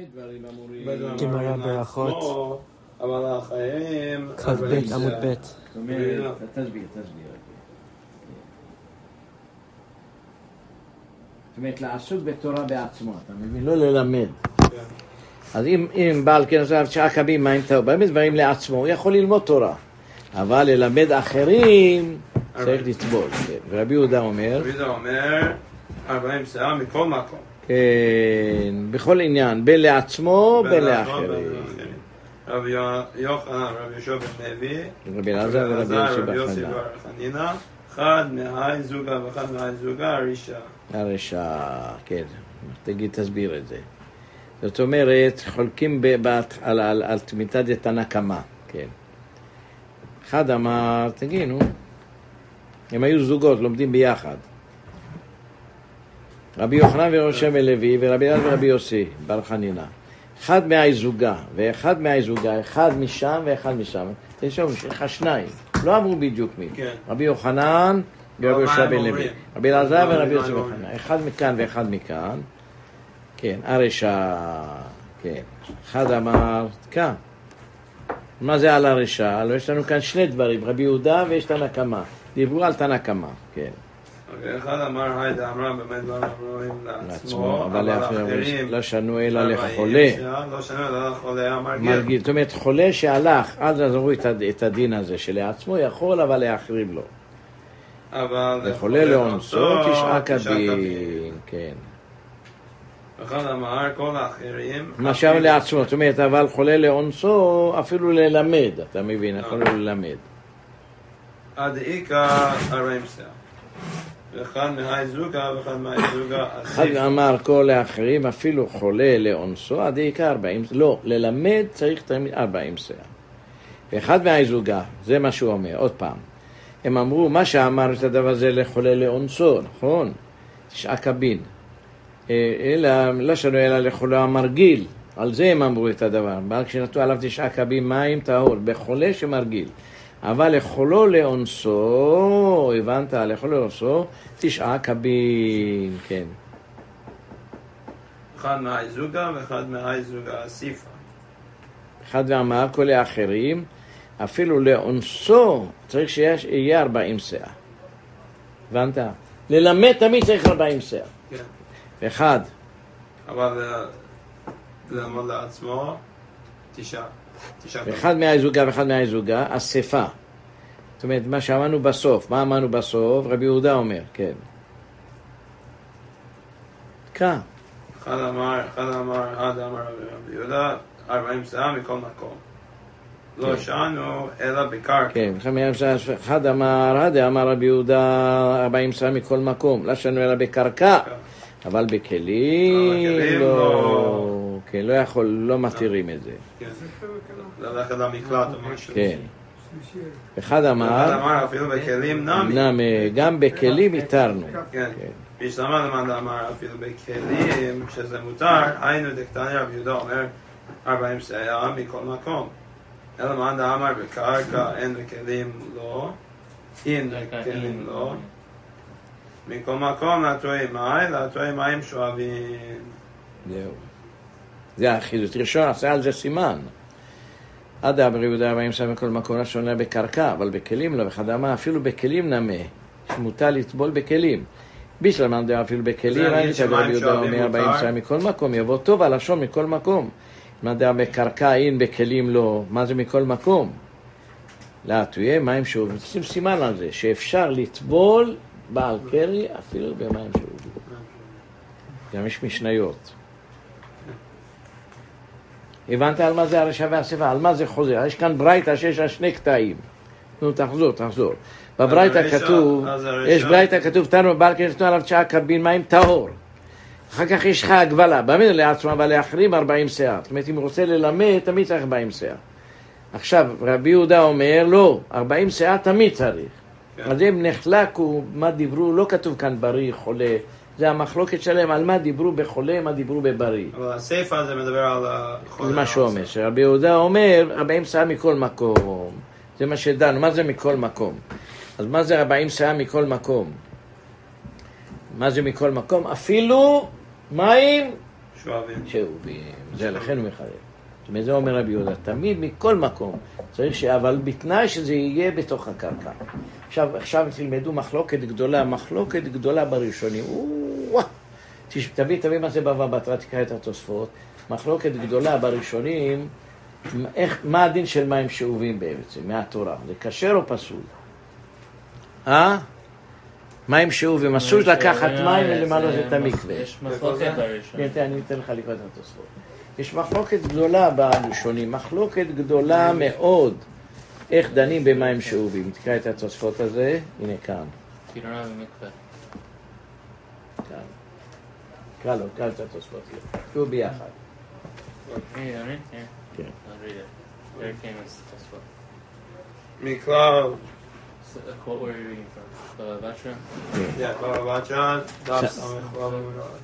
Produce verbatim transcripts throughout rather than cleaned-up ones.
דברים אמורים. גמרא ברכות. אבל החיים... כ"ב עמוד ב'. זאת אומרת, תסביר, תסביר. זאת אומרת, לעסוק בתורה בעצמו, אתה מבין? לא ללמד. אז אם, אם בעל כנס שעקבים מים טוב, באמת דברים לעצמו, הוא יכול ללמוד תורה. אבל ללמד אחרים צריך לטבול. ורבי יהודה אומר... רבי יהודה אומר, ארבעים שעה מכל מקום. כן, בכל עניין, בין לעצמו, בין לאחרים. רבי יוחנן, רבי יהושע בן לוי, רבי אלעזר ורבי יוסי בר חנינא, אחד מהי זוגה ואחד מהי זוגה, הרישה. הרישה, כן. תגיד, תסביר את זה. זאת אומרת, חולקים בבת על, על, על תמיתא דתנא קמא, כן. אחד אמר, תגיד, נו, הם היו זוגות, לומדים ביחד. רבי יוחנן ורבי יהושע בן לוי ורבי אלעזר ורבי יוסי בר חנינא. אחד מהזוגה ואחד מהזוגה, אחד משם ואחד משם. תשמעו, יש לך שניים. לא אמרו בדיוק מי. כן. רבי יוחנן ורבי יהושע בן לוי. רבי אלעזר ורבי יוסי בר חנינא. אחד מכאן ואחד מכאן. כן, הרשע. כן. אחד אמר, כאן. מה זה על הרשע? לא, יש לנו כאן שני דברים, רבי יהודה ויש תנא קמא. דיברו על תנא קמא, כן. אחד אמר, היידה אמרה, באמת לא אמרו לעצמו, אבל לאחרים לא שנו אלא לחולה. לא שנו אלא לחולה, מרגיל. זאת אומרת, חולה שהלך, אז עזרו את הדין הזה, שלעצמו יכול, אבל לאחרים לא. לחולה לאונסו, תשעה קבין, כן. אחד אמר, כל האחרים... מה שאמר לעצמו, זאת אומרת, אבל חולה לאונסו, אפילו ללמד, אתה מבין, אפילו ללמד. עד איקה ארבעים שעה. ואחד מהי זוגה ואחד מהי זוגה אחד אמר כל האחרים, אפילו חולה לאונסו, עד איקה ארבעים, לא, ללמד צריך תמיד ארבעים שעה. ואחד מהי זוגה, זה מה שהוא אומר, עוד פעם. הם אמרו, מה שאמר את הדבר הזה לחולה לאונסו, נכון? תשעה קבין. אלא, לא שנו אלא לחולה המרגיל, על זה הם אמרו את הדבר. אבל כשנתו עליו תשעה קבין מים טהור, בחולה שמרגיל. אבל לחולו לאונסו, הבנת, לחולו לאונסו, תשעה קבין, כן. אחד מהי זוגה ואחד מהי זוגה אסיפה. אחד ואמר כל האחרים, אפילו לאונסו צריך שיהיה ארבעים שעה. הבנת? ללמד תמיד צריך ארבעים שעה. כן. אחד. אבל ללמוד לעצמו, תשעה. אחד מהזוגה ואחד מהזוגה, אספה. זאת אומרת, מה שאמרנו בסוף, מה אמרנו בסוף? רבי יהודה אומר, כן. כאן. אחד אמר, אחד אמר, אחד אמר רבי יהודה, ארבעים שעה מכל מקום. לא שענו, אלא בקרקע. כן, אחד אמר, אחד אמר רבי יהודה, ארבעים שעה מכל מקום. לא שענו, אלא בקרקע. אבל בכלים לא... כן, לא יכול, לא מתירים את זה. כן. ללכת למקלט או משהו. כן. אחד אמר... אחד אמר אפילו בכלים נמי. נמי, גם בכלים התרנו. כן. וישתמע למען אמר אפילו בכלים, שזה מותר, היינו דקטני רבי יהודה אומר ארבעים שעה מכל מקום. אלא מען אמר בקרקע אין בכלים לא, אין בכלים לא. מכל מקום להתרואי מים, להתרואי מים שואבים. זהו. זה החידוש. ראשון עשה על זה סימן. עד רבי יהודה ארבעים שעה מכל מקום השונה בקרקע, אבל בכלים לא. ואחד אמר אפילו בכלים נמה, שמותר לטבול בכלים. בישל מאן דאמר אפילו בכלים, רבי יהודה אומר ארבעים שעה מכל מקום, יבוא טוב הלשון מכל מקום. מאן דאמר בקרקע אין בכלים לא, מה זה מכל מקום? לא, תהיה מים שואבים. שים סימן על זה, שאפשר לטבול בעל קרי אפילו במים שואבים. גם יש משניות. הבנת על מה זה הרשע והאספה? על מה זה חוזר? יש כאן ברייתא שיש לה שני קטעים. נו, תחזור, תחזור. בברייתא כתוב, יש ברייתא כתוב, תנו בעל קרי נתנו עליו תשעה קבין מים טהור. אחר כך יש לך הגבלה, במין לעצמה, אבל לאחרים ארבעים שעה. זאת אומרת, אם הוא רוצה ללמד, תמיד צריך ארבעים שעה. עכשיו, רבי יהודה אומר, לא, ארבעים שעה תמיד צריך. אז הם נחלקו, מה דיברו, לא כתוב כאן בריא, חולה. זה המחלוקת שלהם, על מה דיברו בחולה, מה דיברו בבריא. אבל הספר זה מדבר על החולה. זה מה שהוא אומר, שרבי יהודה אומר, ארבעים שעה מכל מקום. זה מה שדנו, מה זה מכל מקום? אז מה זה ארבעים שעה מכל מקום? מה זה מכל מקום? אפילו מים שאובים. זה לכן הוא מחדד. זאת אומרת, זה אומר רבי יהודה, תמיד מכל מקום צריך ש... אבל בתנאי שזה יהיה בתוך הקרקע. עכשיו, עכשיו תלמדו מחלוקת גדולה, מחלוקת גדולה בראשונים. וואו! תביא, תביא מה זה בבא בתרא, תקרא את התוספות. מחלוקת גדולה בראשונים, איך, מה הדין של מים שאובים בעצם, מהתורה? זה כשר או פסול? אה? מים שאובים, אסור לקחת מים ולמעלה את המקווה. יש מחלוקת בראשונים. אני אתן לך לקרוא את התוספות. יש מחלוקת גדולה בראשונים, מחלוקת גדולה מאוד. איך דנים במים שאובים? תקרא את התוספות הזה, הנה כאן. טירונה במקווה. כאן. קרא לו, קרא את התוספות. תקראו ביחד. אני, אני? כן. I'll read it. There came as תוספות. מכלל. What were you reading from? Baba Batra? Yeah, Baba Batra, דף סמך ובמורד.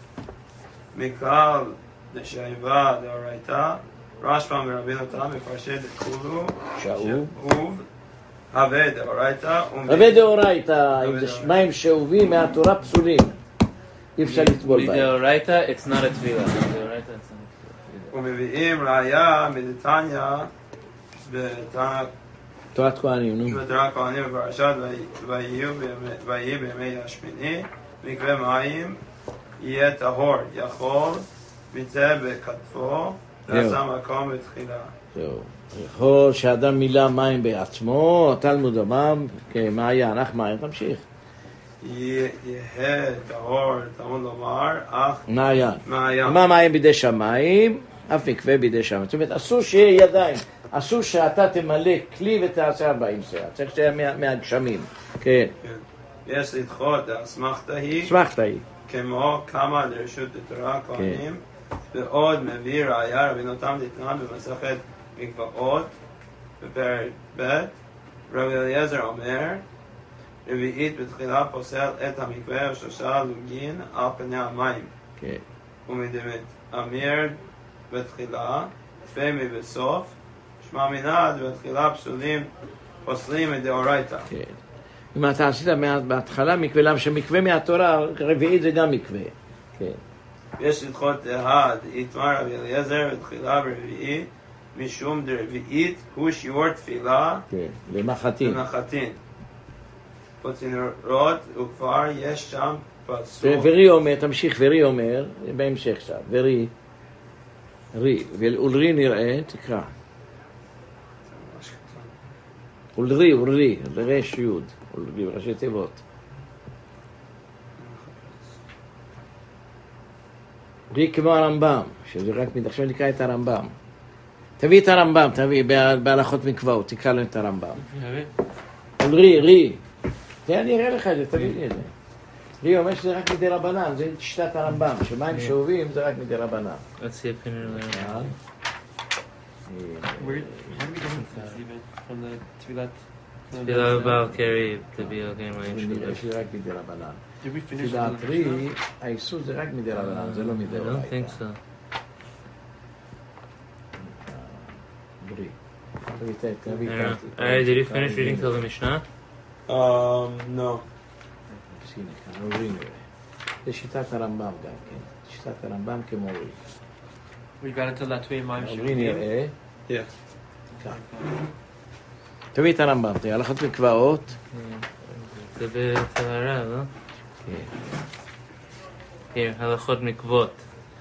מכלל דשאיבה דאורייתא, רשב"ם ורבינו תם מפרשי דכולו, שאוב, הווה דאורייתא, הווה דאורייתא, אם זה מים שאובים מהתורה פסולים. אי אפשר לטבול בהם. מדאורייתא, it's not a תפילה. מדאורייתא, it's not a תפילה. ומביאים ראיה מדתניא, בתנא תורת כהנים, נו. בתורת כהנים בפרשת ויהי בימי השמיני, מקווה מים יהיה טהור, יכול מצא בכתפו, ועשה מקום בתחילה. זהו. יכול שאדם מילא מים בעצמו, התלמוד אמר, כמעיין, אך מעיין, תמשיך. יהיה טהור, תלמוד לומר, אך מעיין. מעיין. מה מים בידי שמיים? אף מקווה בידי שמיים. זאת אומרת, אסור שיהיה ידיים. אסור שאתה תמלא כלי ותעשה ארבעים שאה. צריך שתהיה מהגשמים. כן. יש לדחות, אסמכתא היא. אסמכתא היא. כמו כמה לרשות התורה כהנים, ועוד מביא ראיה רבינו תם דתנן במסכת מקוואות, בפרק ב', רבי אליעזר אומר, רביעית בתחילה פוסל את המקווה ושלושה לוגין על פני המים. כן. ומדמת אמיר בתחילה, פמי בסוף, שמע מנעד בתחילה פסולים, פוסלים את דאורייתא. כן. אם אתה עשית בהתחלה מקווה, למה שמקווה מהתורה, רביעית זה גם מקווה. כן. יש לדחות אחד, יתמר רבי אליעזר בתחילה ברביעית, משום דרביעית הוא שיעור תפילה. כן, למחתין. למחתין. בצינורות וכבר יש שם פסוק. ורי אומר, תמשיך, ורי אומר, בהמשך עכשיו, ורי, רי, ולרי נראה, תקרא. ולרי, ולרי, לרש יוד, ולרי, ראשי תיבות. רי כמו הרמב"ם, שזה רק עכשיו נקרא את הרמב"ם. תביא את הרמב"ם, תביא, בהלכות מקוואות, תקרא לו את הרמב"ם. ולרי, רי. אני אראה לך את זה, תביא לי את זה. רי אומר שזה רק מדי רבנן, זה שיטת הרמב"ם, שמים שאובים זה רק מדי רבנן. Let's see if you can Where, how do we go from the תפילת? תפילה בעל קרי, תביא הגן מים שלו. יש לי רק מדי רבנן. Did we finish תפילת the רי, Mishnah? האיסור זה רק מדי רבנן, זה לא מדי I רבנן. don't think so. רי. תביא את זה, תביא I את don't זה. know. Alright, did you finish reading till the Mishnah? Um, no. הנה כאן, רי נראה. זה שיטת הרמב"ם גם כן. שיטת הרמב"ם כמו רי. We got into לטבי מים רי שאובים. נראה. Yeah. כאן. תביא את הרמב"ם, תהיה הלכות מקוואות. זה בטהרה, לא? כן. Here, הלכות מקוות.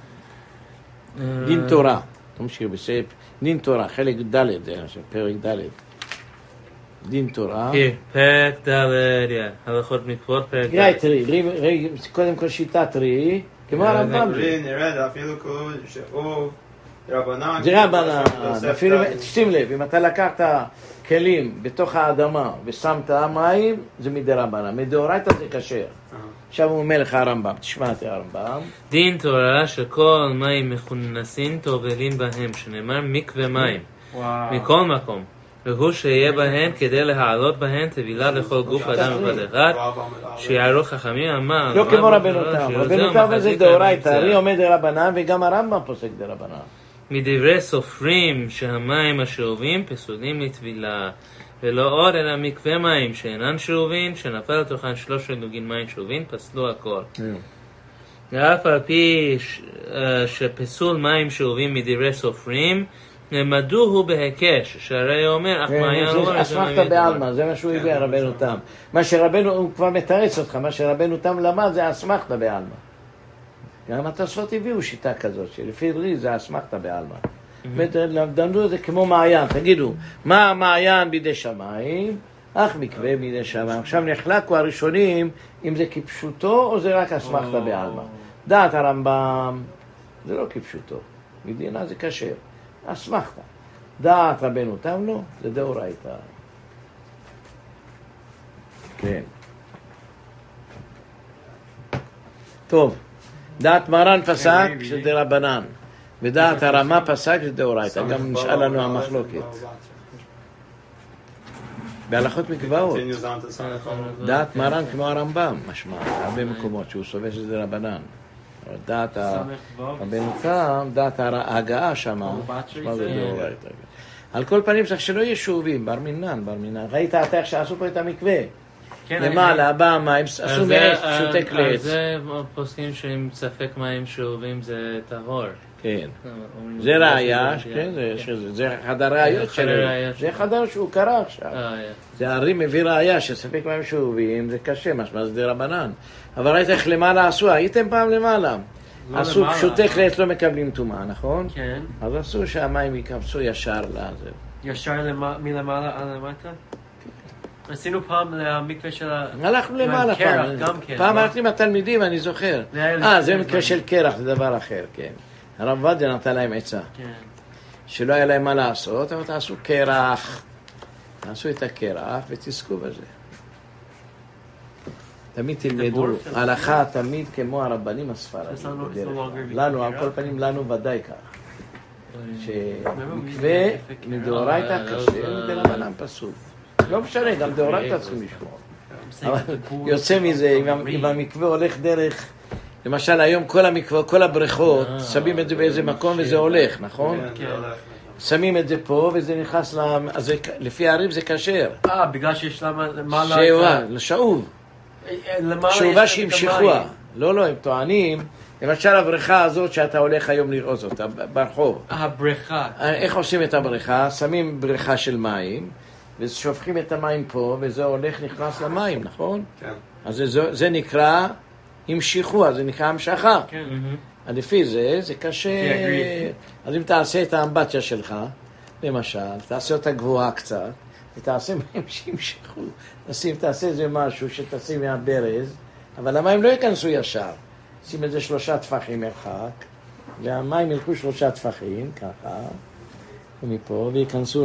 דין תורה. תמשיך בספר. דין תורה, חלק ד', פרק ד'. דין תורה. Here, פרק ד', yeah. הלכות מקוות, פרק תקרא ד'. את רי, רי, רי, קודם כל שיטת רי, כמו הרמב"ם. רי נרד אפילו כלול שאוב רבנן. זה רבנן, אפילו, שים לב, אם אתה לקחת כלים בתוך האדמה ושמת מים, זה מדי רבנן. מדאורייתא זה כשר. עכשיו הוא אומר לך הרמב"ם, תשמע את הרמב"ם. דין תורה שכל מים מכונסים טובלים בהם, שנאמר מקווה מים. מכל מקום. והוא שיהיה בהן כדי להעלות בהן טבילה לכל גוף אדם בבת אחד, שיערו חכמים אמר. לא כמו רבנו תם, רבנו תם זה דאורייתא, רי עומד דרבנן וגם הרמב"ם פוסק דרבנן. מדברי סופרים שהמים השאובים פסולים לטבילה, ולא עוד אלא מקווה מים שאינן שאובים, שנפל לתוכן שלוש לוגין מים שאובים, פסלו הכל. ואף על פי ש- אה, שפסול מים שאובים מדברי סופרים, למדוהו בהיקש, שהרי אומר, אך מעיין אומר, זה אסמכתא בעלמא, זה מה שהוא הביא רבנו תם. מה שרבנו, הוא כבר מתרץ אותך, מה שרבנו תם למד זה אסמכתא בעלמא. גם התוספות הביאו שיטה כזאת, שלפי דרי זה אסמכתא בעלמא. למדו את זה כמו מעיין, תגידו, מה המעיין בידי שמיים, אך מקווה בידי שמיים. עכשיו נחלקו הראשונים, אם זה כפשוטו או זה רק אסמכתא בעלמא. דעת הרמב"ם, זה לא כפשוטו, מדינה זה כשר. אסמכתא. דעת רבנו תם לא, זה דאורייתא. כן. טוב, דעת מרן פסק שזה רבנן, ודעת הרמה פסק שזה דאורייתא. גם נשאל לנו המחלוקת. בהלכות מקוואות. דעת מרן כמו הרמב"ם, משמע, הרבה מקומות שהוא סובר שזה רבנן. דעת רבנו תם, דעת ההגעה שם, זה דאורייתא. על כל פנים צריך שלא יהיו שאובים, בר מינן, בר מינן. ראית אתה איך שעשו פה את המקווה? למעלה, הבא המים, עשו מעץ, שותק לעץ. אז זה פוסקים שעם ספק מים שאובים זה טהור. כן. זה ראיה, זה אחד הראיות שלו. זה אחד הראיות שהוא קרא עכשיו. זה הרי מביא ראיה שספק מים שאובים, זה קשה, משמע זה רבנן. אבל ראית איך למעלה עשו, הייתם פעם למעלה. עשו שותק לעץ לא מקבלים טומאה, נכון? כן. אז עשו שהמים יקפצו ישר לזה. ישר מלמעלה על למטה? עשינו פעם למקווה של ה... הלכנו למעלה פעם. פעם הלכתי עם התלמידים, אני זוכר. אה, זה מקווה של קרח, זה דבר אחר, כן. הרב עובדיה נתן להם עצה. שלא היה להם מה לעשות, אבל תעשו קרח. תעשו את הקרח ותזכו בזה. תמיד תלמדו, הלכה תמיד כמו הרבנים הספרדים. לנו, על כל פנים, לנו ודאי כך. שמקווה מדאורייתא קשה ודרבנן פסול. לא משנה, גם דאורייתא צריכים לשמור. אבל יוצא מזה, אם המקווה הולך דרך, למשל היום כל המקווה, כל הבריכות, שמים את זה באיזה מקום וזה הולך, נכון? שמים את זה פה וזה נכנס, אז לפי הריב זה כשר. אה, בגלל שיש למעלה... שאובה, לשאוב. שאובה שהמשיכוה. לא, לא, הם טוענים, למשל הבריכה הזאת שאתה הולך היום לראות אותה, ברחוב. הבריכה. איך עושים את הבריכה? שמים בריכה של מים, ושופכים את המים פה, וזה הולך נכנס למים, נכון? כן. אז זה, זה נקרא המשיכוה, זה נקרא המשכה. כן. אז לפי זה, זה קשה. אז אם תעשה את האמבטיה שלך, למשל, תעשה אותה גבוהה קצת, ותעשה מים שימשכו. תשים, תעשה איזה משהו שתשים מהברז, אבל המים לא ייכנסו ישר. שים את זה שלושה טפחים מרחק, והמים ילכו שלושה טפחים, ככה, ומפה, וייכנסו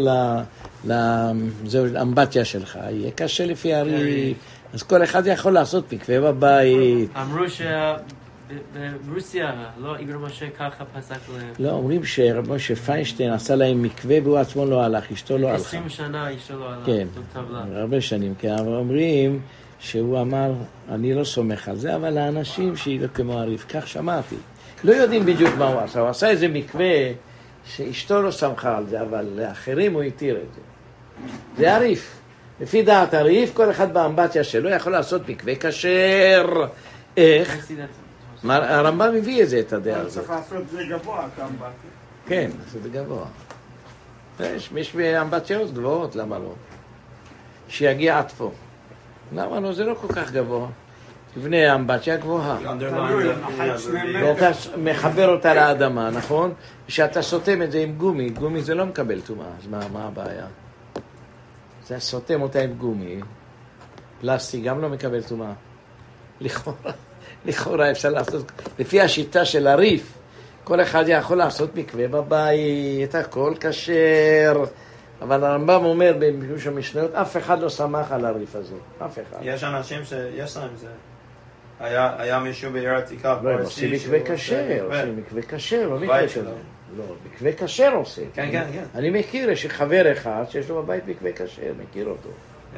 לאמבטיה שלך. יהיה קשה לפי הרי. אז כל אחד יכול לעשות מקווה בבית. אמרו שברוסיה, לא איגר משה ככה פסק להם. לא, אומרים שרב משה פיינשטיין עשה להם מקווה והוא עצמו לא הלך, אשתו לא הלכה. עשרים שנה אשתו לא הלכה. כן, הרבה שנים, כן, אבל אומרים שהוא אמר, אני לא סומך על זה, אבל האנשים שהיא לא כמו הריף, כך שמעתי. לא יודעים בדיוק מה הוא עשה, הוא עשה איזה מקווה שאשתו לא סמכה על זה, אבל לאחרים הוא התיר את זה. זה הריף. לפי דעת הריף, כל אחד באמבטיה שלו יכול לעשות מקווה כשר. איך? הרמב"ם מביא את זה, את הדעה הזאת. צריך לעשות את זה גבוה, את האמבטיה. כן, לעשות את זה גבוה. יש באמבטיות גבוהות, למה לא? שיגיע עד פה. למה לא? זה לא כל כך גבוה. תבנה אמבטיה גבוהה. ואתה מחבר אותה לאדמה, נכון? ושאתה סותם את זה עם גומי, גומי זה לא מקבל טומאה, אז מה, מה הבעיה? אתה סותם אותה עם גומי, פלסטיק גם לא מקבל טומאה. לכאורה, לכאורה אפשר לעשות, לפי השיטה של הריף, כל אחד יכול לעשות מקווה בבית, הכל כשר, אבל הרמב"ם אומר במימוש המשניות, אף אחד לא שמח על הריף הזה, אף אחד. יש אנשים שיש להם זה. היה, היה מישהו בעיר העתיקה, לא, הם עושים מקווה כשר, עושים מקווה כשר, לא מקווה כזה. לא, מקווה כשר עושה. כן, כן, כן. אני מכיר, יש חבר אחד שיש לו בבית מקווה כשר, מכיר אותו. כן.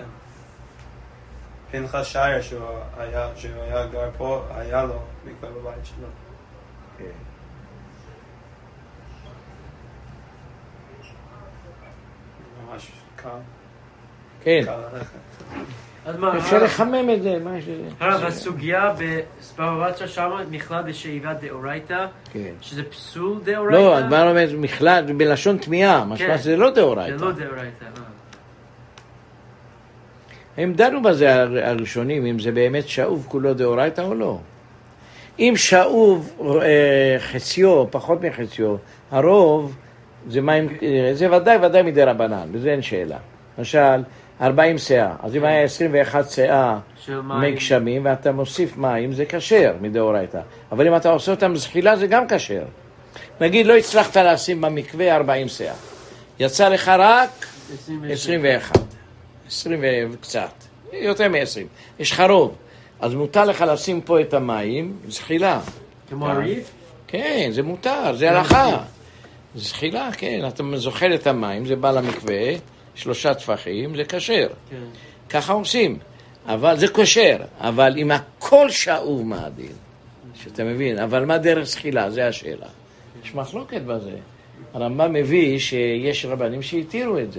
פנחס שייר, שהוא היה, שהוא היה גר פה, היה לו מקווה בבית שלו. כן. ממש קל. כן. קל ללכת. אפשר לחמם את זה, מה יש לזה? הרב, הסוגיה בבבא בתרא שמה נכלל בשאיבה דאורייתא, שזה פסול דאורייתא? לא, הדבר אומר מכלל בלשון תמיהה, משמע שזה לא דאורייתא. זה לא דאורייתא. הם דנו בזה הראשונים, אם זה באמת שאוב כולו דאורייתא או לא. אם שאוב חציו, פחות מחציו, הרוב זה מים, זה ודאי ודאי מדי רבנן, וזה אין שאלה. למשל, ארבעים שאה, אז אם היה עשרים ואחת שאה מי גשמים, ואתה מוסיף מים, זה כשר מדאורייתא. אבל אם אתה עושה אותם זחילה, זה גם כשר. נגיד, לא הצלחת לשים במקווה ארבעים שאה. יצא לך רק עשרים ואחת. עשרים וקצת. יותר מ-עשרים. יש לך רוב. אז מותר לך לשים פה את המים, זחילה. כמו הריף? כן, זה מותר, זה הלכה. זחילה, כן, אתה זוחל את המים, זה בא למקווה, שלושה טפחים, זה כשר. כן. ככה עושים. אבל זה כשר, אבל אם הכל שאוב מעדין, שאתה מבין, אבל מה דרך זחילה? זה השאלה. יש מחלוקת בזה. הרמב"ם מביא שיש רבנים שהתירו את זה.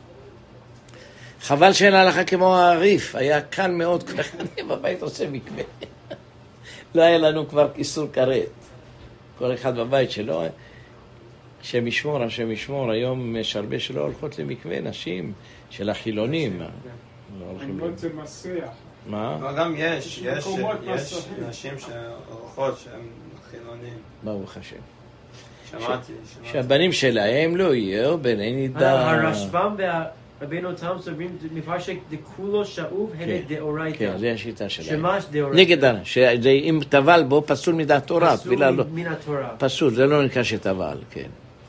חבל שאין הלכה כמו הריף, היה קל מאוד, אני בבית עושה מקווה. לא היה לנו כבר איסור כרת. כל אחד בבית שלו, השם ישמור, השם ישמור, היום יש הרבה שלא הולכות למקווה, נשים של החילונים. למרות זה מסריח. מה? אבל גם יש, יש נשים שהולכות שהן חילונים. ברוך השם. שמעתי, שמעתי. שהבנים שלהם לא יהיו בני נידה. הרשב"ם רבינו תם סוברים מפרש דכולו שאוב הנה דאורייתא. כן, זה השיטה שלהם. שמש דאורייתא. נגד, שאם טבל בו פסול מן התורה. פסול מן התורה. פסול, זה לא נקרא שטבל, כן.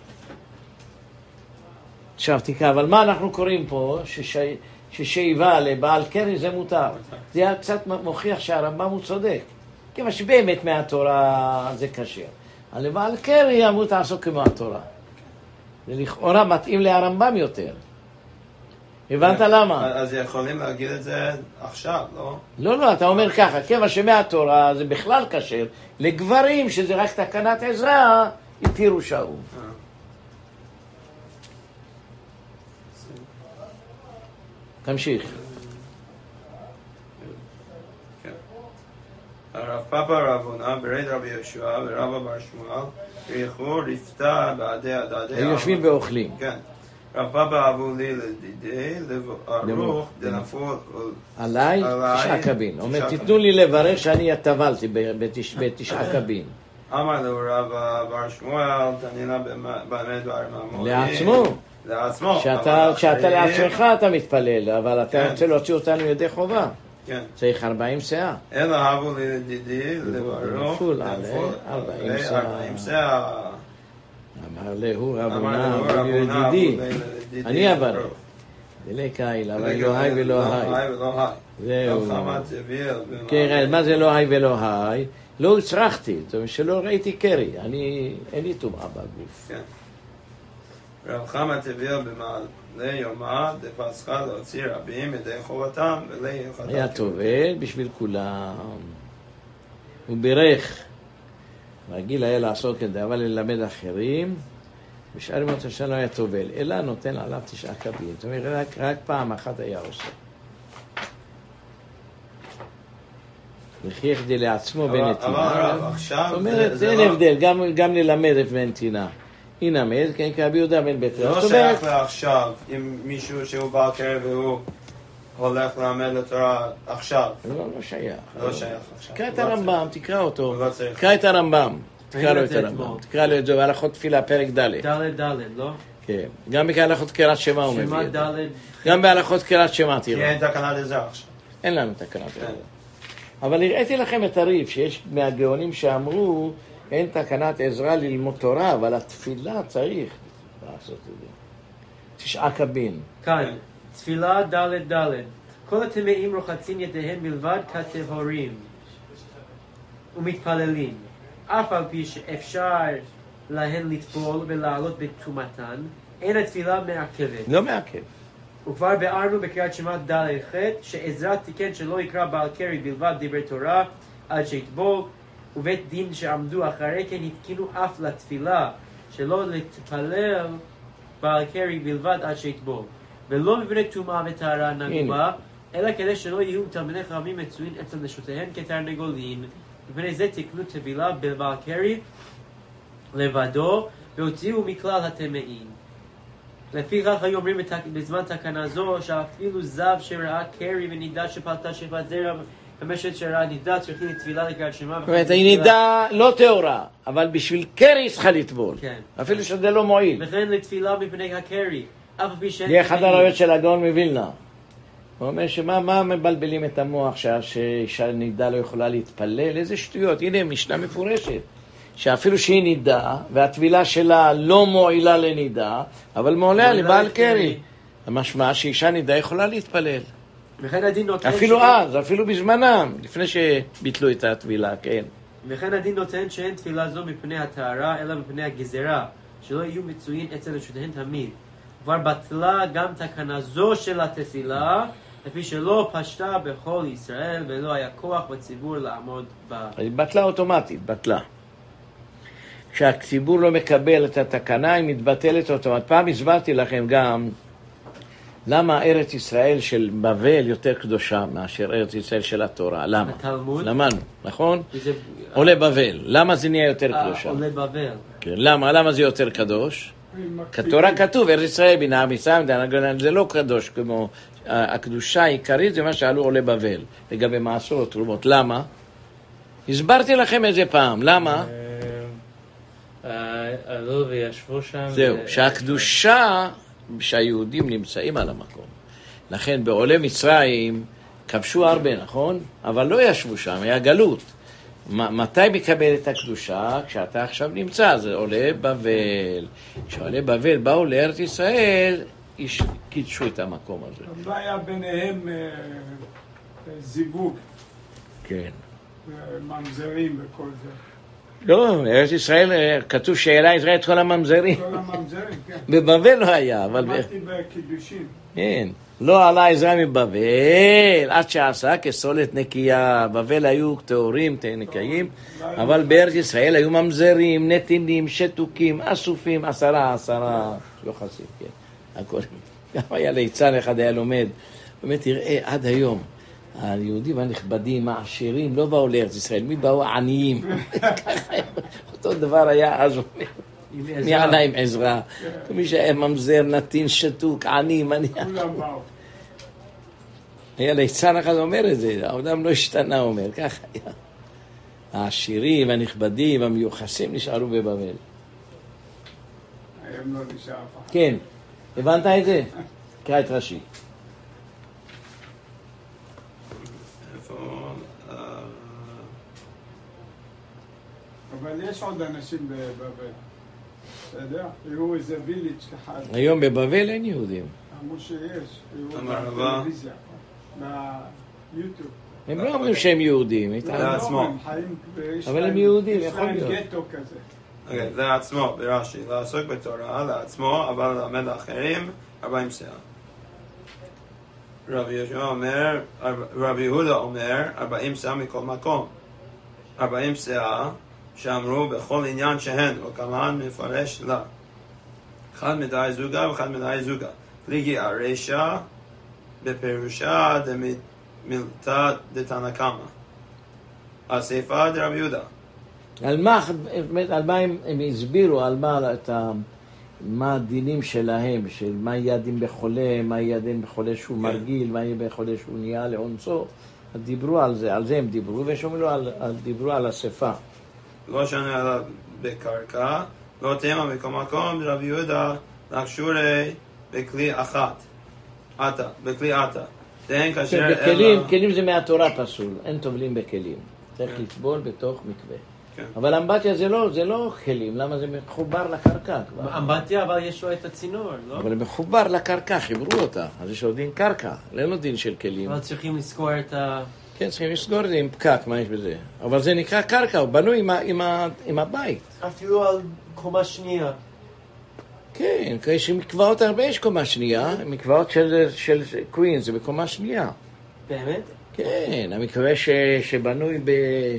עכשיו תקרא, אבל מה אנחנו קוראים פה? ששאיבה לבעל קרי זה מותר. זה היה קצת מוכיח שהרמב"ם הוא צודק. כיוון שבאמת מהתורה זה קשה. אבל לבעל קרי אמור תעסוק כמו התורה. זה לכאורה מתאים להרמב"ם יותר. הבנת למה? אז יכולים להגיד את זה עכשיו, לא? לא, לא, אתה אומר ככה, כיוון שמהתורה זה בכלל קשר, לגברים שזה רק תקנת עזרא, התירו שאוב. תמשיך. הרב פאפא רב הונא ברד רבי יהושע ורבא בר שמואל ריחו רפתה בעדי הדדי. הם יושבים ואוכלים. כן. רב פאפא אבו לי לדידי ארוך דנפול עליי תשעה קבין. אומר תיתנו לי לברך שאני טבלתי בתשעה קבין. אמר לו רב בר שמואל תנינה באמת בארממות. לעצמו. לעצמו. שאתה לעצמך אתה מתפלל, אבל אתה רוצה להוציא אותנו ידי חובה. כן. צריך ארבעים שאה. אלא אבו לי לדידי לברך ארבעים שאה. אמר להו רבונה, אמר לדידי, אני אברך. דלי קהיל, אבל לא היי ולא היי. זהו. כן, מה זה לא היי ולא היי? לא הצרכתי, זאת אומרת שלא ראיתי קרי, אני, אין לי טומאה בגוף. כן. רב חמא טביל במעלה יומא דפסחה להוציא רבים ידי חובתם ולי יוחדם. היה טובל בשביל כולם. הוא בירך. רגיל היה לעשות את זה, אבל ללמד אחרים, בשאר ימות השנה לא היה טובל, אלא נותן עליו תשעה קבין. זאת אומרת, רק, רק פעם אחת היה עושה. וכי כדי לעצמו בנתינה. זאת אומרת, אין הבדל, גם ללמד את בנתינה. הנה מד, כן, כרבי יהודה בן בתרא. לא שייך לעכשיו, אם מישהו שהוא בעל קרי והוא הולך ללמד לתורה עכשיו. לא, לא שייך. לא שייך עכשיו. תקרא את הרמב"ם, תקרא אותו. תקרא את הרמב"ם. תקרא לו את הרמב"ם. תקרא לו את זה, בהלכות תפילה, פרק ד'. ד' ד', לא? כן. גם בהלכות קריאת שמע הוא מביא שמע את זה. ד'. גם בהלכות קריאת שמע תראה. כי אין תקנת עזרא עכשיו. אין לנו תקנת עזרא. אבל הראיתי לכם את הריף, שיש מהגאונים שאמרו, אין תקנת עזרא ללמוד תורה, אבל התפילה צריך לעשות את זה. תשעה קבין. כאן, תפילה ד' ד'. כל הטמאים רוחצים ידיהם מלבד כטהורים ומתפללים. אף על פי שאפשר להן לטבול ולעלות בטומאתן, אין התפילה מעכבת. לא מעכב. וכבר ביארנו בקריאת שמע ד' ח' שעזרא תיקן שלא יקרא בעל קרי בלבד דברי תורה עד שיטבול, ובית דין שעמדו אחרי כן התקינו אף לתפילה שלא להתפלל בעל קרי בלבד עד שיטבול. ולא מפני טומאה וטהרה נגעו בה, אלא כדי שלא יהיו תלמידי חכמים מצויים אצל נשותיהן כתרנגולין. מפני זה תקנו טבילה בבעל קרי לבדו, והוציאו מכלל הטמאים. לפיכך היו אומרים בזמן תקנה זו, שאפילו זב שראה קרי ונידה שפלטה שכבת זרע, המשת שראה נידה צריכים לטבילה לקראת שמע. זאת אומרת, היא נידה לא טהורה, אבל בשביל קרי צריכה לטבול. כן. אפילו שזה לא מועיל. וכן לתפילה מפני הקרי. אף פי שאין... זה אחד הראיות של הגאון מווילנה. הוא אומר שמה מה מבלבלים את המוח שאישה נידה לא יכולה להתפלל? איזה שטויות. הנה משנה מפורשת. שאפילו שהיא נידה, והטבילה שלה לא מועילה לנידה, אבל מועילה לבעל קרי. המשמע שאישה נידה יכולה להתפלל. וכן הדין נותן... אפילו אז, אפילו בזמנם, לפני שביטלו את הטבילה, כן. וכן הדין נותן שאין תפילה זו מפני הטהרה, אלא מפני הגזרה, שלא יהיו מצויים אצל נשותיהן תמיד. כבר בטלה גם תקנה זו של התפילה, לפי שלא פשטה בכל ישראל, ולא היה כוח בציבור לעמוד בה. היא בטלה אוטומטית, בטלה. כשהציבור לא מקבל את התקנה, היא מתבטלת אוטומטית. פעם הסברתי לכם גם למה ארץ ישראל של בבל יותר קדושה מאשר ארץ ישראל של התורה. למה? התלמוד? למדנו, נכון? וזה... עולה בבל. למה זה נהיה יותר קדושה? עולה בבל. כן, למה? למה זה יותר קדוש? כתורה כתוב, ארץ ישראל בינה מצרים, זה לא קדוש כמו... הקדושה העיקרית זה מה שעלו עולה בבל, לגבי מעשרות תרומות. למה? הסברתי לכם איזה פעם. למה? עלו וישבו שם. זהו, שהקדושה שהיהודים נמצאים על המקום. לכן בעולי מצרים כבשו הרבה, נכון? אבל לא ישבו שם, היה גלות. מתי מקבל את הקדושה? כשאתה עכשיו נמצא, זה עולה בבל. כשעולה בבל באו לארץ ישראל, קידשו את המקום הזה. לא היה ביניהם זיווג. כן. ממזרים וכל זה. לא, ארץ ישראל, כתוב שאלה ישראל את כל הממזרים. כל הממזרים, כן. בבבל לא היה, אבל... אמרתי בקידושים. כן. לא עלה עזרא מבבל, עד שעשה כסולת נקייה. בבל היו טהורים, נקיים, אבל בארץ ישראל היו ממזרים, נתינים, שתוקים, אסופים, עשרה, עשרה, לא חסיד, כן. הכל. גם היה ליצן אחד היה לומד. באמת תראה, עד היום, היהודים הנכבדים, העשירים, לא באו לארץ ישראל, מי באו? עניים. אותו דבר היה אז, מי עלה עם עזרא? מי שהיה ממזר, נתין, שתוק, עני, מניח. כולם באו. היה ליצן אחד אומר את זה, העולם לא השתנה, אומר, ככה היה. העשירים, הנכבדים, המיוחסים נשארו בבבל. היום לא נשאר אף אחד. כן, הבנת את זה? קרא את רש"י. אבל יש עוד אנשים בבבל. אתה יודע, ראו איזה ויליג' אחד. היום בבבל אין יהודים. אמרו שיש, ראו בטלוויזיה, ביוטיוב. הם לא אומרים שהם יהודים. אבל הם יהודים, יכול להיות. יש להם גטו כזה. אוקיי, זה עצמו, ברש"י, לעסוק בתורה, לעצמו, אבל ללמד לאחרים, ארבעים שנה. רבי יהושע אומר, רבי יהודה אומר, ארבעים שנה מכל מקום. ארבעים שנה שאמרו בכל עניין שהן, וכמובן מפרש לה. אחד מדי זוגה ואחד מדי זוגה. פליגי הרשע בפירושה דמילתא דתנא קמא. הסיפא דרבי יהודה. על מה, על מה הם, הם הסבירו, על מה, את ה, מה הדינים שלהם, של מה יהיה הדין בחולה, מה יהיה הדין בחולה שהוא מרגיל, מה יהיה בחולה שהוא נהיה לעונצו. דיברו על זה, על זה הם דיברו, ושומעו על, על, דיברו על השפה. לא שנה עליו בקרקע, לא תימה מקום מקום, רבי יהודה לקשורי בכלי אחת. עתה, בכלי עתה. דהן כאשר בכלים, אלא... כלים זה מהתורה פסול, אין טובלים בכלים. צריך כן. לטבול בתוך מקווה. כן. אבל אמבטיה זה לא, זה לא כלים, למה זה מחובר לקרקע כבר? אמבטיה, אבל יש לו את הצינור, לא? אבל מחובר לקרקע, חיברו אותה. אז יש לו דין קרקע, אין לו דין של כלים. אבל צריכים לסגור את ה... כן, צריכים לסגור את זה עם פקק, מה יש בזה? אבל זה נקרא קרקע, הוא בנוי עם, עם, עם הבית. אפילו על קומה שנייה. כן, יש מקוואות הרבה, יש קומה שנייה, מקוואות של, של, של קווין, זה בקומה שנייה. באמת? כן, המקווה ש, שבנוי ב...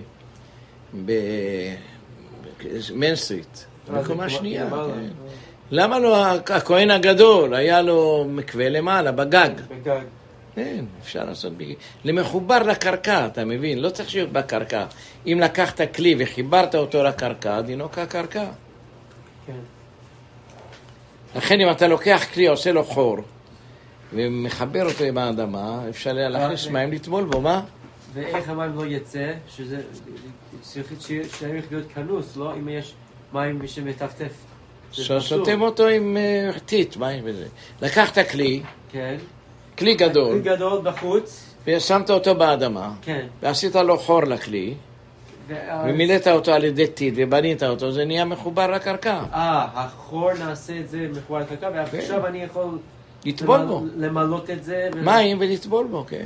במיין סטריט, בקומה שנייה. כן. למה לא הכהן הגדול, היה לו מקווה למעלה, בגג. בגג. כן, אפשר לעשות בגלל... למחובר לקרקע, אתה מבין? לא צריך להיות בקרקע. אם לקחת כלי וחיברת אותו לקרקע, דינו כקרקע. כן. לכן אם אתה לוקח כלי, עושה לו חור, ומחבר אותו עם האדמה, אפשר להכניס מים לטבול בו, מה? ואיך המים לא יצא? שזה... צריך להיות כנוס, לא? אם יש מים שמטפטף. סותם אותו עם טיט, מים וזה. לקחת כלי, כן. כלי גדול. כלי גדול בחוץ. ושמת אותו באדמה. כן. ועשית לו חור לכלי. ומילאת אותו על ידי טיט ובנית אותו, זה נהיה מחובר לקרקע. אה, החור נעשה את זה מחובר לקרקע, ועכשיו אני יכול... לטבול בו. למלות את זה. מים ולטבול בו, כן.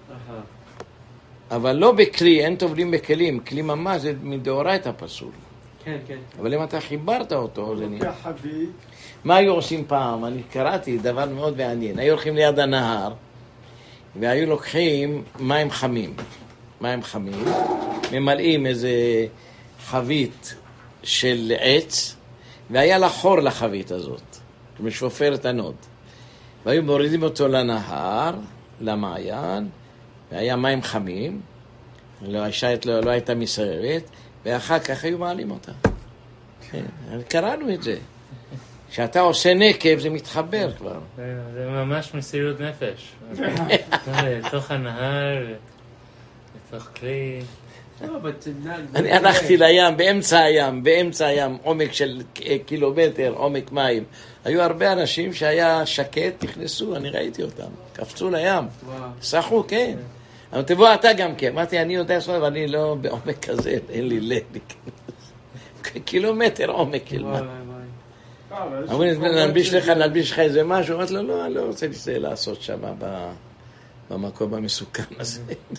אבל לא בכלי, אין טובלים בכלים. כלי ממש זה מדאורייתא פסול. כן, כן. אבל אם אתה חיברת אותו, זה נהיה... חבית. מה היו עושים פעם? אני קראתי דבר מאוד מעניין. היו הולכים ליד הנהר, והיו לוקחים מים חמים. מים חמים, ממלאים איזה חבית של עץ, והיה לה חור לחבית הזאת, משופרת הנוד. והיו מורידים אותו לנהר, למעיין, והיה מים חמים, לא, השייט לא, לא הייתה מסרבת, ואחר כך היו מעלים אותה. כן, קראנו את זה. כשאתה עושה נקב זה מתחבר כבר. זה ממש מסירות נפש. לתוך הנהר, לתוך כלי. אני הלכתי לים, באמצע הים, באמצע הים, עומק של קילומטר, עומק מים. היו הרבה אנשים שהיה שקט, נכנסו, אני ראיתי אותם, קפצו לים, שחו, כן. אבל תבוא אתה גם כן, אמרתי, אני יודע סוף, אבל אני לא בעומק כזה, אין לי לב. קילומטר עומק ילמד. אמרו, נלביש לך, נלביש לך איזה משהו, אמרתי לו, לא, אני לא רוצה לעשות שם במקום המסוכן הזה.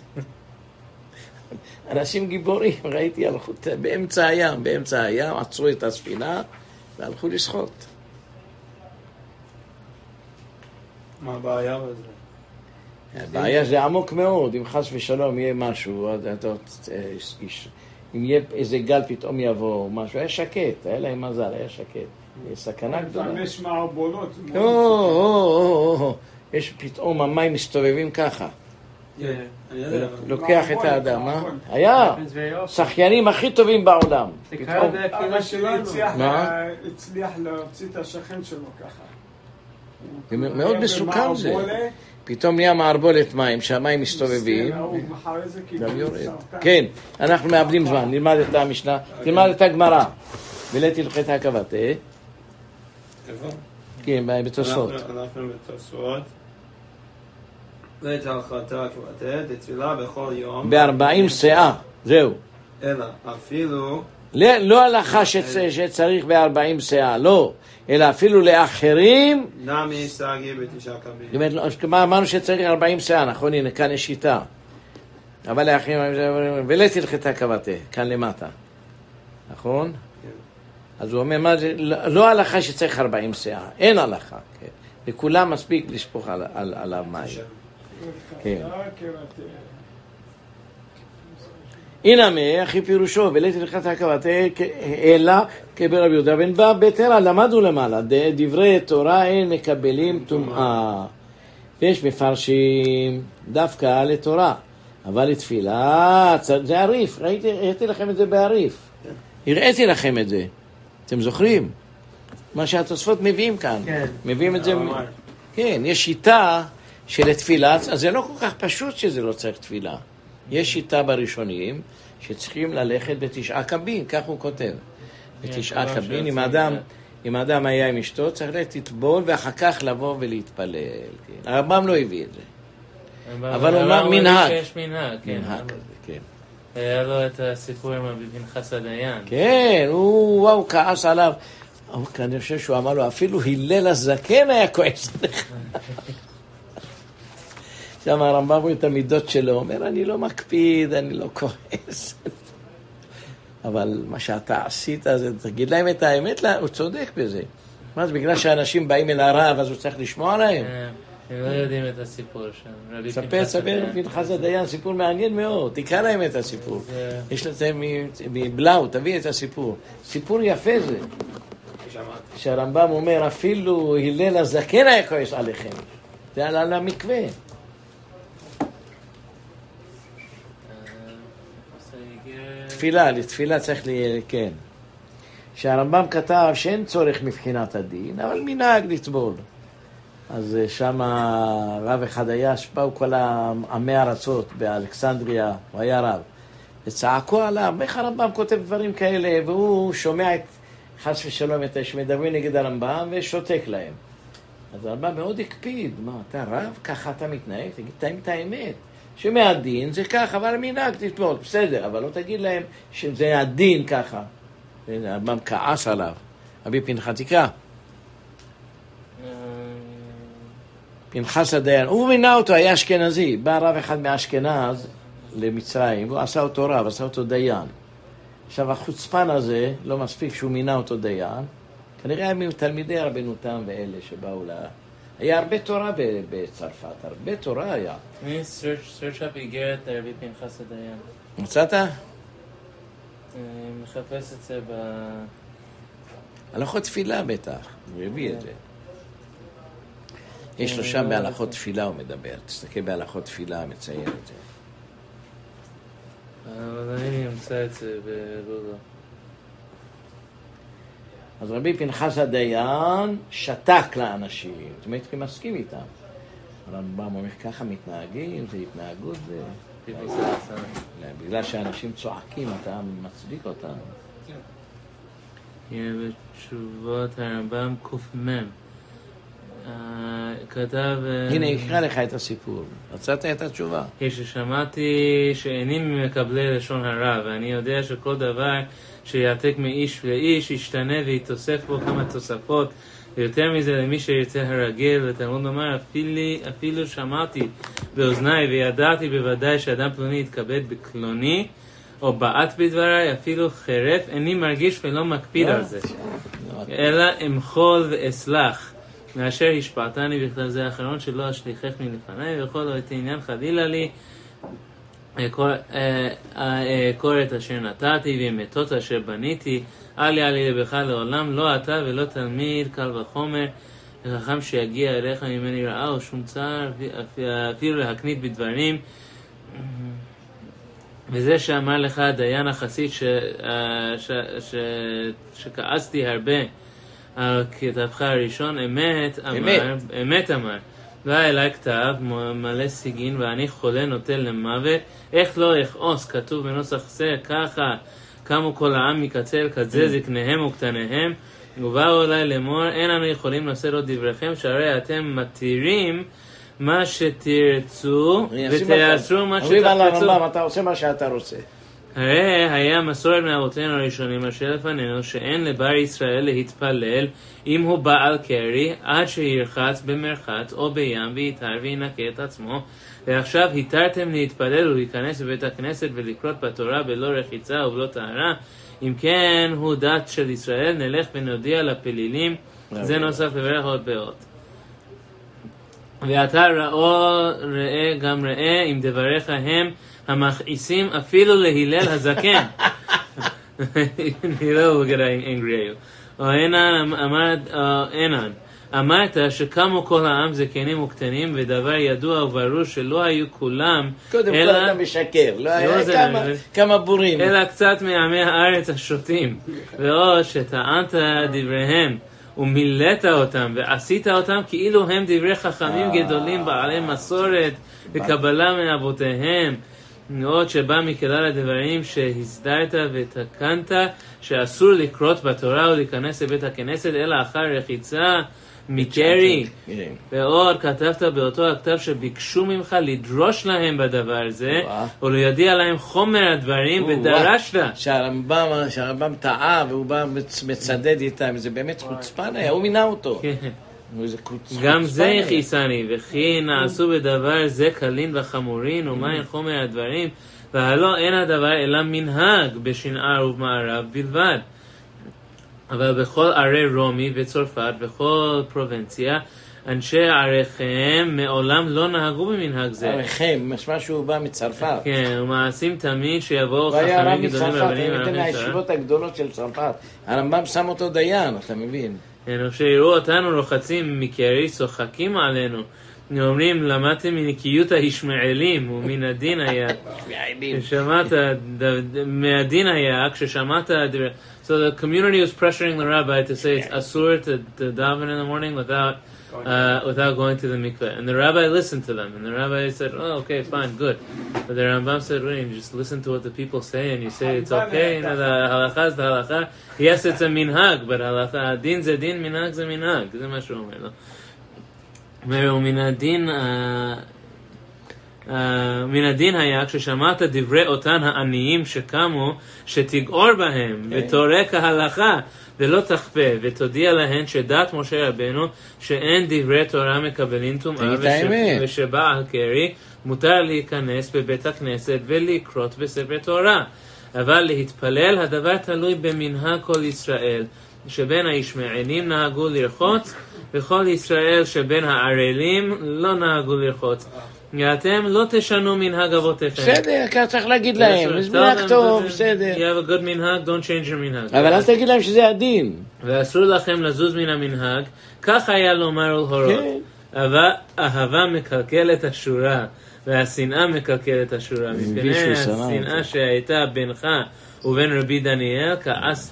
אנשים גיבורים, ראיתי, הלכו באמצע הים, באמצע הים, עצרו את הספינה והלכו לשחות. מה הבעיה בזה? הבעיה זה עמוק מאוד, אם חס ושלום יהיה משהו, אם יהיה איזה גל פתאום יבוא משהו, היה שקט, היה להם מזל, היה שקט. יש סכנה גדולה. יש מערבולות. או, או, או, יש פתאום המים מסתובבים ככה. לוקח את האדמה. היה שחיינים הכי טובים בעולם. אבא שלי הצליח להוציא את השכן שלו ככה. מאוד מסוכן זה. פתאום נהיה מערבולת מים, שהמים מסתובבים. כן, אנחנו מאבדים זמן. נלמד את המשנה, נלמד את הגמרא. ולאתי לך את הקבטה. כן, בתוספות. אנחנו בתוספות. ואת ההלכתה הקבטה, דתפילה בכל יום. בארבעים שאה, זהו. אלא, אפילו... לא הלכה שצריך בארבעים שאה, לא. אלא אפילו לאחרים... נמי סגי בתשעה קבין. כלומר, אמרנו שצריך ארבעים שאה, נכון? הנה, כאן יש שיטה. אבל לאחרים... ולאתי לך את הקבטה, כאן למטה. נכון? אז הוא אומר, מה זה, לא הלכה שצריך ארבעים שאה, אין הלכה, כן. וכולם מספיק לשפוך על, על, על המים. כן. הנה מה, אחי פירושו, ולאתי לך את הקבטה, אלא כברבי יהודה בן בא בתרא, למדו למעלה, דברי תורה אין מקבלים טומאה. ויש מפרשים דווקא לתורה, אבל לתפילה, זה עריף, ראיתי, ראיתי לכם את זה בעריף. הראיתי לכם את זה. אתם זוכרים? מה שהתוספות מביאים כאן. כן. מביאים את זה... כן, יש שיטה של תפילה, אז זה לא כל כך פשוט שזה לא צריך תפילה. יש שיטה בראשונים שצריכים ללכת בתשעה קבין, כך הוא כותב. בתשעה קבין, אם האדם, אם האדם היה עם אשתו, צריך לטבול ואחר כך לבוא ולהתפלל. הרמב"ם לא הביא את זה. אבל הוא אומר מנהג. יש מנהג, כן. מנהג, כן. היה לו את הסיפור עם פנחס הדיין. כן, הוא, וואו, כעס עליו. אני חושב שהוא אמר לו, אפילו הלל הזקן היה כועס עליך. שם הרמב"ם רואה את המידות שלו, אומר, אני לא מקפיד, אני לא כועס. אבל מה שאתה עשית, זה תגיד להם את האמת, הוא צודק בזה. מה זה, בגלל שאנשים באים אל הרב, אז הוא צריך לשמוע עליהם? הם לא יודעים את הסיפור שם. ספר, ספר, פנחס הדיין, סיפור מעניין מאוד, תקרא להם את הסיפור. יש לזה מבלאו, תביא את הסיפור. סיפור יפה זה. שהרמב"ם אומר, אפילו הלל הזקן היה כועס עליכם. זה על המקווה. לתפילה, לתפילה צריך לי, כן. שהרמב"ם כתב שאין צורך מבחינת הדין, אבל מנהג לטבול. אז שם רב אחד היה, באו כל עמי ארצות באלכסנדריה, הוא היה רב. וצעקו עליו, איך הרמב"ם כותב דברים כאלה, והוא שומע את חס ושלום את שמדברים נגד הרמב"ם ושותק להם. אז הרמב"ם מאוד הקפיד, מה, אתה רב? ככה אתה מתנהג? תגיד להם את האמת. שמהדין זה ככה, אבל מנהג תטבול, בסדר, אבל לא תגיד להם שזה הדין ככה. הרמב"ם כעס עליו. רבי פנחס תקרא. פנחס הדיין, הוא מינה אותו, היה אשכנזי. בא רב אחד מאשכנז למצרים, הוא עשה אותו רב, עשה אותו דיין. עכשיו החוצפן הזה, לא מספיק שהוא מינה אותו דיין, כנראה היה מתלמידי רבנו תם ואלה שבאו לה... היה הרבה תורה בצרפת, הרבה תורה היה. אני סרצ' אפ איגרת לרבי פנחס הדיין. מצאת? מחפש את זה ב... הלכות תפילה בטח, הוא הביא את זה. יש לו שם בהלכות תפילה הוא מדבר, תסתכל בהלכות תפילה, מציין את זה. אבל אני אמצא את זה בלולו. אז רבי פנחס הדיין שתק לאנשים, זאת אומרת, כי מסכים איתם. הרמב"ם אומר, ככה מתנהגים, זה התנהגות, זה... בגלל שאנשים צועקים, אתה מצדיק אותם. בתשובות הרמב"ם ק"מ כתב... הנה, יקרא לך את הסיפור. רצית את התשובה. כששמעתי שאיני מקבלי לשון הרע, ואני יודע שכל דבר שיעתק מאיש לאיש ישתנה ויתוסף בו כמה תוספות, ויותר מזה למי שירצה הרגל, ותלמוד לומר, אפילו, אפילו שמעתי באוזניי וידעתי בוודאי שאדם פלוני יתכבד בקלוני, או בעט בדבריי, אפילו חרף, איני מרגיש ולא מקפיד על זה. אלא אמחול ואסלח. מאשר השפעתני בכלל זה האחרון שלא אשליחך מלפניי, וכל לא את העניין חלילה לי, אעקור את אשר נתתי ואמתות אשר בניתי, אל יעלי לבך לעולם, לא אתה ולא תלמיד, קל וחומר, חכם שיגיע אליך ממני רעה או שום צער, אפילו להקנית בדברים. וזה שאמר לך דיין החסיד ש... ש... ש... שכעסתי הרבה על כתבך הראשון, אמת אמר, אמת אמר. בא אליי כתב מלא סיגין ואני חולה נוטל למוות, איך לא אכעוס, כתוב בנוסח זה ככה, קמו כל העם מקצה אל קצה, זקניהם וקטניהם, ובאו אליי לאמור, אין אנו יכולים לשאת עוד דבריכם, שהרי אתם מתירים מה שתרצו ותעשו מה שתחפצו. הרמב"ם, אתה עושה מה שאתה רוצה. הרי היה מסורת מאבותינו הראשונים אשר לפנינו שאין לבר ישראל להתפלל אם הוא בעל קרי עד שירחץ במרחץ או בים ויתר וינקה את עצמו, ועכשיו התרתם להתפלל ולהיכנס בבית הכנסת ולקרות בתורה בלא רחיצה ובלא טהרה. אם כן הוא דת של ישראל, נלך ונודיע לפלילים. זה נוסף לברך עוד באות. ואתה ראו ראה גם ראה אם דבריך הם המכעיסים אפילו להילל הזקן. הלל will get angry at you. או אינן אמרת שקמו כל העם זקנים וקטנים, ודבר ידוע וברור שלא היו כולם, קודם כל אתה משקר, לא היה כמה בורים, אלא קצת מעמי הארץ השוטים. ועוד שטענת דבריהם ומילאת אותם ועשית אותם כאילו הם דברי חכמים גדולים בעלי מסורת וקבלה מאבותיהם. עוד שבא מכלל הדברים שהסדרת ותקנת שאסור לקרות בתורה ולהיכנס לבית הכנסת אלא אחר רחיצה מקרי. ועוד כתבת באותו הכתב שביקשו ממך לדרוש להם בדבר זה ולהודיע להם חומר הדברים ודרשת. שהרמב"ם טעה והוא בא מצדד איתם, זה באמת חוצפן היה, הוא מינה אותו. גם זה יכיסני, וכי נעשו בדבר זה קלין וחמורין, ומהן חומר הדברים, והלא אין הדבר אלא מנהג בשנער ובמערב בלבד. אבל בכל ערי רומי וצרפת, בכל פרובינציה, אנשי עריכם מעולם לא נהגו במנהג זה. עריכם, משמע שהוא בא מצרפת. כן, ומעשים תמיד שיבואו חכמים גדולים רבנים. הוא היה מהישיבות הגדולות של צרפת. הרמב"ם שם אותו דיין, אתה מבין? שיראו אותנו רוחצים מקרי, צוחקים עלינו, אומרים, למדתם מנקיות הישמעאלים, ומן הדין היה, כששמעת, מהדין היה, כששמעת, so the community was pressuring the rabbi to say it's asur to, to daven in the morning without uh, without going to the mikveh. And the rabbi listened to them, and the rabbi said, oh, okay, fine, good. But the Rambam said, wait, you just listen to what the people say, and you say it's okay, you know, the halacha is the halacha. Yes, it's a minhag, but halacha, din ze din, minhag ze minhag. זה מה שהוא אומר, לא? אומר, ומן הדין, מן הדין היה, כששמעת דברי אותן העניים שקמו, שתגעור בהם, ותורה כהלכה, ולא תחפה, ותודיע להן שדת משה רבנו, שאין דברי תורה מקבלים טומאה, ושבעל קרי, מותר להיכנס בבית הכנסת ולקרות בספר תורה. אבל להתפלל, הדבר תלוי במנהג כל ישראל, שבין הישמעאלים נהגו לרחוץ, וכל ישראל שבין הערלים לא נהגו לרחוץ. ואתם לא תשנו מנהג אבותיכם. בסדר, כי צריך להגיד להם, זה מנהג טוב, בסדר. You have a good מנהג, don't change your מנהג. אבל אל תגיד להם שזה הדין. ואסור לכם לזוז מן המנהג, כך היה לומר ולהורות. אהבה מקלקלת השורה, והשנאה מקלקלת השורה. מפני השנאה שהייתה בינך ובין רבי דניאל, כעסת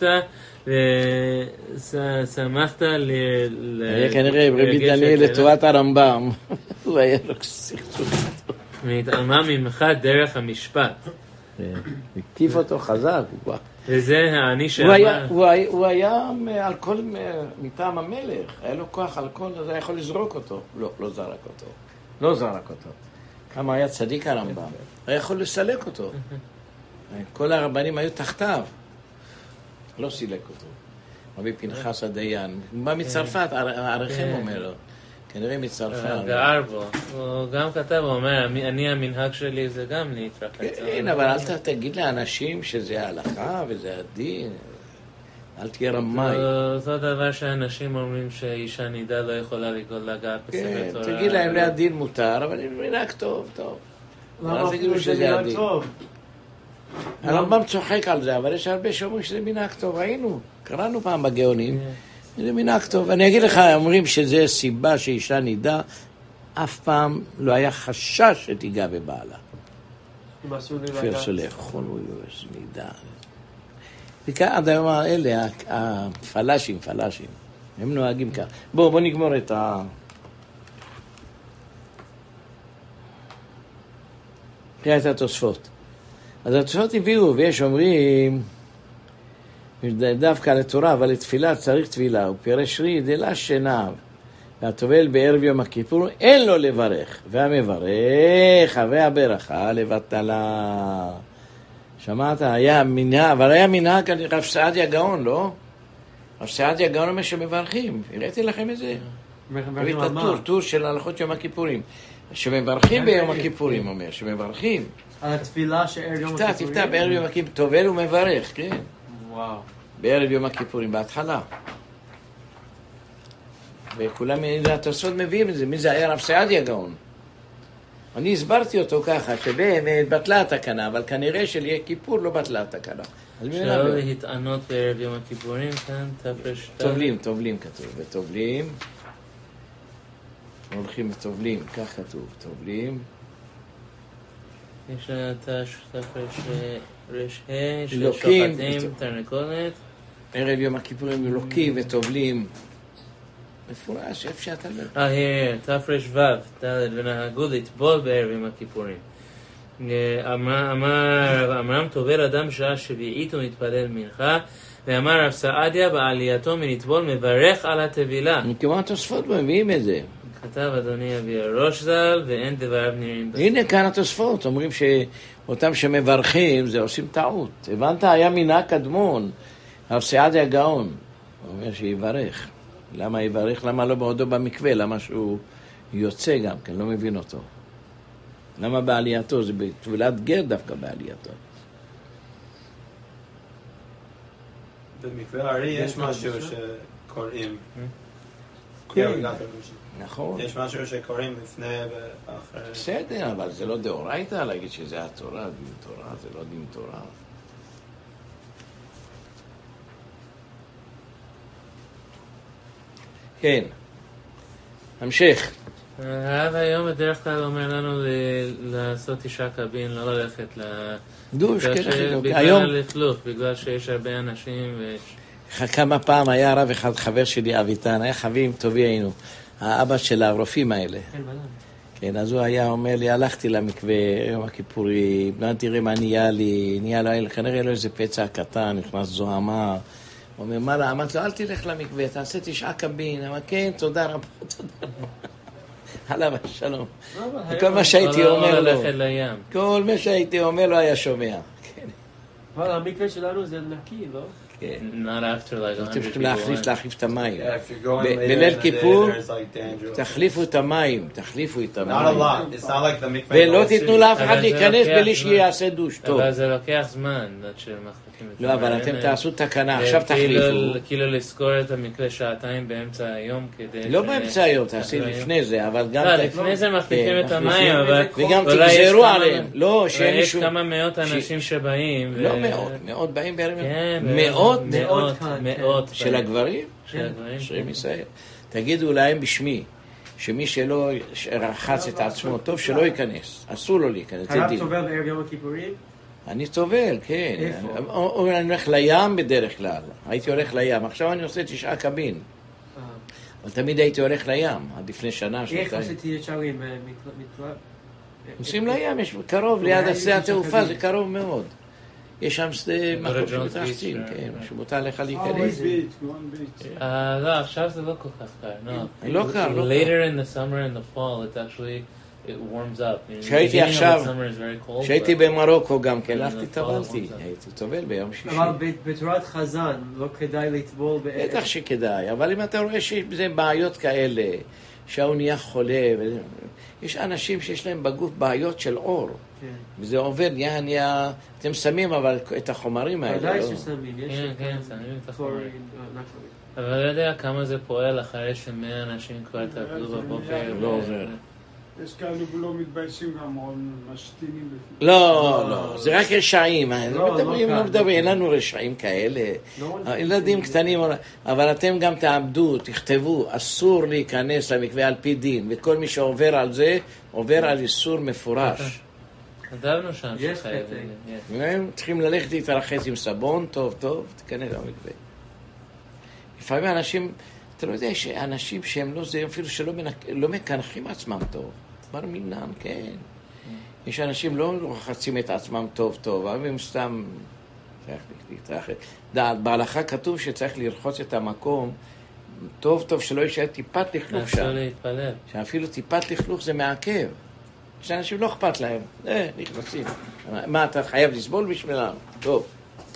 ושמחת ל... היה כנראה רבי דניאל לטובת הרמב"ם. הוא היה לו סכסוך. והתעלמה ממך דרך המשפט. הקטיף אותו חזק. וזה העני שאמר... הוא היה על כל... מטעם המלך. היה לו כוח על כל... אז היה יכול לזרוק אותו. לא, לא זרק אותו. לא זרק אותו. כמה היה צדיק הרמב"ם. היה יכול לסלק אותו. כל הרבנים היו תחתיו. לא סילק אותו. רבי פנחס הדיין. הוא בא מצרפת, עריכם אומר לו. כנראה מצרפת. גער בו. הוא גם כתב, הוא אומר, אני המנהג שלי זה גם להתרחץ. כן, אבל אל תגיד לאנשים שזה ההלכה וזה הדין. אל תהיה רמאי. זה דבר שאנשים אומרים שאישה נידה לא יכולה לגעת בספר תורה. כן, תגיד להם להדין מותר, אבל אם מנהג טוב, טוב. למה אפילו שזה מנהג טוב? הרמב"ם צוחק על זה, אבל יש הרבה שאומרים שזה מנהג טוב. ראינו, קראנו פעם בגאונים, זה מנהג טוב. אני אגיד לך, אומרים שזה סיבה שאישה נידה, אף פעם לא היה חשש שתיגע בבעלה. אפילו שלאכול הוא נידה. וכאן עד היום האלה, הפלשים, פלשים, הם נוהגים כך. בואו, בואו נגמור את ה... תראה את התוספות. אז התוספות הביאו, ויש אומרים, דווקא לתורה, אבל לתפילה צריך תפילה, ופירש רי דלה שנב, והטובל בערב יום הכיפור, אין לו לברך, והמברך, והברכה לבטלה. שמעת, היה מנהג, אבל היה מנהג על רב סעדיה גאון, לא? רב סעדיה גאון אומר שמברכים, הראיתי לכם את זה. מביא את הטור, טור של הלכות יום הכיפורים. שמברכים ביום הכיפורים, אומר, שמברכים. על התפילה שערב יום הכיפורים? תפתח, תפתח, בערב יום הכיפורים, טובל ומברך, כן. וואו. בערב יום הכיפורים, בהתחלה. וכולם, התוספות מביאים את זה, מי זה היה רב סעדיה גאון. אני הסברתי אותו ככה, שבאמת בטלה התקנה, אבל כנראה שליהיה כיפור לא בטלה התקנה. אפשר להתענות בערב יום הכיפורים, כאן, תפרש... טובלים, טובלים כתוב, וטובלים. הולכים וטובלים, כך כתוב, טובלים. יש תפרש רשעה, ששוחטים, תרנגולת. ערב יום הכיפורים לוקים וטובלים. מפורש, איפה שאתה לא... אה, here, תפרש ו', ד' ונהגו לטבול בערב יום הכיפורים. אמרם טובל אדם שעה שביעית ומתפלל מנחה, ואמר רב סעדיה בעלייתו מלטבול מברך על הטבילה. כמו התוספות מביאים את זה. כתב אדוני אבי הראש ז"ל, ואין דבריו נראים בסוף. הנה כאן התוספות, אומרים שאותם שמברכים זה עושים טעות. הבנת, היה מנהג קדמון, רב סעדיה גאון. הוא אומר שיברך. למה יברך? למה לא בעודו במקווה? למה שהוא יוצא גם כן? לא מבין אותו. למה בעלייתו? זה בטבילת גר דווקא בעלייתו. במקווה הרי יש משהו שקוראים. נכון. יש משהו שקוראים לפני ואחרי. בסדר, אבל זה לא דאורייתא להגיד שזה התורה, דין תורה, זה לא דין תורה. כן. המשך. הרב היום בדרך כלל אומר לנו לעשות תשעה קבין, לא ללכת ל... דוש, כן, היום... בגלל הלכלוך, בגלל שיש הרבה אנשים ו... כמה פעם היה הרב אחד, חבר שלי, אביטן, היה חברים טובי היינו, האבא של הרופאים האלה. כן, אז הוא היה אומר לי, הלכתי למקווה, יום הכיפורים, לא תראה מה נהיה לי, נהיה לו, כנראה לו איזה פצע קטן, נכנס זוהמה. הוא אומר, מה לה? אמרת לו, אל תלך למקווה, תעשה תשעה קבין. אמר, כן, תודה רבה, תודה רבה. עליו השלום. כל מה שהייתי אומר לו, כל מה שהייתי אומר לו היה שומע. אבל המקווה שלנו זה נקי, לא? אתם צריכים להחליף את המים. בליל כיפור, תחליפו את המים, תחליפו את המים. ולא תיתנו לאף אחד להיכנס בלי שיעשה דוש טוב. אבל זה לוקח זמן עד שמחליפים את המים. לא, אבל אתם תעשו תקנה, עכשיו תחליפו. כאילו לזכור את המקווה שעתיים באמצע היום כדי... לא באמצע היום, תעשי לפני זה, אבל גם... לא, לפני זה מחליפים את המים, אבל... וגם תגזרו עליהם. לא, שיהיה מישהו... יש כמה מאות אנשים שבאים. לא מאות, מאות באים בערב. מאות? מאות, מאות של הגברים? של הגברים. של ישראל. תגידו להם בשמי, שמי שלא רחץ את עצמו טוב, שלא ייכנס. אסור לו להיכנס. הרב טובל בערב יום הכיפורים? אני טובל, כן. איפה? אני הולך לים בדרך כלל. הייתי הולך לים. עכשיו אני עושה תשעה קבין. אבל תמיד הייתי הולך לים, עד לפני שנה, שנתיים. איך עשיתי את שערים במקלט? עושים לים, יש קרוב, ליד השדה התעופה, זה קרוב מאוד. יש שם שדה מקום שמתרחצים, כן, שמותר לך להיכנס. לא, עכשיו זה לא כל כך קר, לא. לא קר, לא קר. Later in the summer and the fall, it actually, it warms up. שהייתי עכשיו, שהייתי במרוקו גם כן, הלכתי, טבלתי, הייתי טובל ביום שישי. אבל בתורת חזן, לא כדאי לטבול בערב. בטח שכדאי, אבל אם אתה רואה שיש בזה בעיות כאלה, שהוא נהיה חולה, יש אנשים שיש להם בגוף בעיות של אור. וזה עובד, נהיה, נהיה, אתם שמים אבל את החומרים האלה. ודאי ששמים, יש... כן, כן, שמים את החומרים. אבל לא יודע כמה זה פועל אחרי שמאה אנשים כבר תעבדו בבוקר. לא עוזר. יש כאלה ולא מתביישים גם, או משתינים בפנים. לא, לא, זה רק רשעים. מדברים, לא מדברים, אין לנו רשעים כאלה. ילדים קטנים, אבל אתם גם תעבדו, תכתבו, אסור להיכנס למקווה על פי דין, וכל מי שעובר על זה, עובר על איסור מפורש. כתבנו שם שחייבים. הם צריכים ללכת להתרחץ עם סבון, טוב, טוב, תיכנס למקווה. לפעמים אנשים, אתה לא יודע שאנשים שהם לא זה, אפילו שלא לא מקנחים עצמם טוב. כבר מינם, כן. יש אנשים לא רוחצים את עצמם טוב טוב, אבל הם סתם צריך להתרחץ. בהלכה כתוב שצריך לרחוץ את המקום טוב טוב, שלא יישאר טיפת לכלוך שם. אפשר להתפלל. שאפילו טיפת לכלוך זה מעכב. שאנשים לא אכפת להם, אה, נכנסים. מה, אתה חייב לסבול בשבילם? טוב.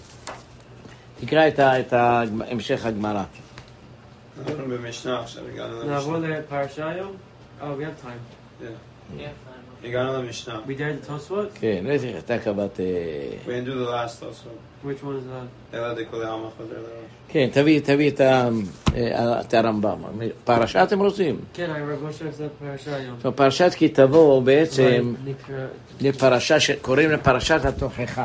תקרא את המשך הגמרא. אנחנו במשנה עכשיו, הגענו למשנה. נעבור לפרשה היום? Oh, we have time. Yeah. הגענו למשנה. We did the Tosfot? כן, לא יודע, אתה קבעת... We didn't do the last Tosfot. Which one is that? אלא דקולי עמה חוזר לראש. כן, תביא, תביא את הרמב"ם. פרשה אתם רוצים? כן, הרב משה עושה פרשה היום. פרשת כי תבוא בעצם לפרשה שקוראים לפרשת התוכחה.